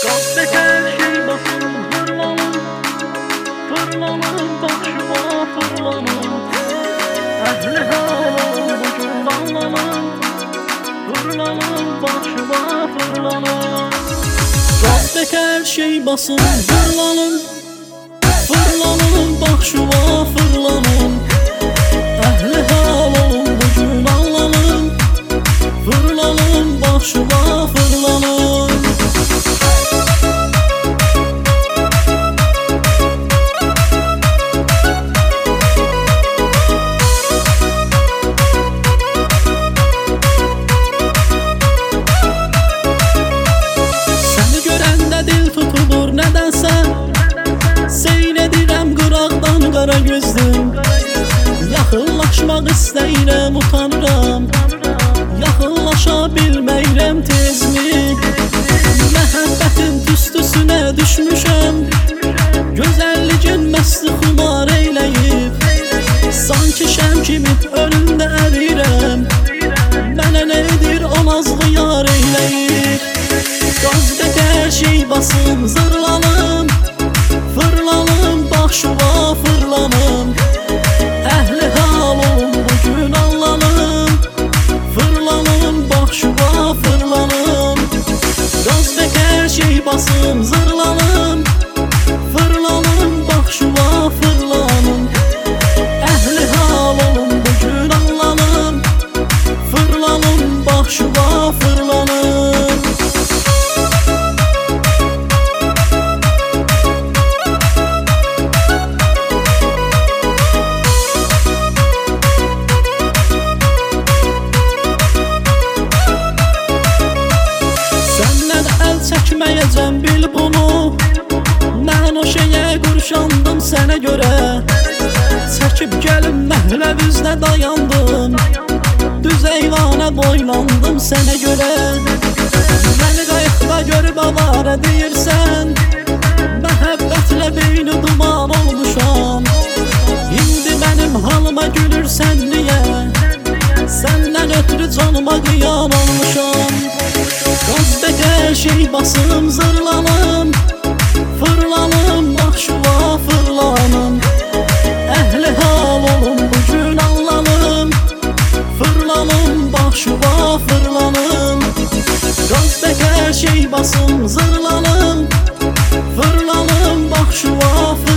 Gazbek her şey basın fırlanın, fırlanın başıma fırlanın. Ehli halal bugün anlanın, fırlanın başıma fırlanın. Gazbek her şey basın fırlanın, fırlanın başıma fırlanın. Ehli halal bugün anlanın, fırlanın başıma fırlanın. Qara gözlüm, yaxınlaşmaq istəyirəm, utanıram. Yaxınlaşa bilməyirəm tezmi? Məhəbbətin tüstüsünə düşmüşəm. Gözəlliyin məsti xumar eyləyib. Sanki şəm kimi önündə ərirəm. Mənə nə edir o nazlı yar eyləyib. Qazbək hər şey basım zırlanım, fırlanım başıma fırlanım. Ehli halım bugün anlanım, fırlanım başıma fırlanım. Gazbek her şey basım zırlanım, fırlanım başıma fırlanım. Ehli halım bugün anlanım, fırlanım başıma fırlanım. Çəkməyəcəm bil bunu. Mən o şeyə qurşandım sənə görə. Çəkib gəlim məhləv üzlə dayandım. Düz eyvana boylandım sənə görə. Məni qayıqda görüb avara deyirsən. Məhəbbətlə beyni duman olmuşam. İndi mənim halıma gülürsən niyə? Səndən ötürü canıma qıyan olmuşam. Gazbek her şey basım zırlanım, fırlanım başıma fırlanım. Ehli halım bugün anlanım, fırlanım başıma fırlanım. Gazbek her şey basım zırlanım, fırlanım başıma fırlanım.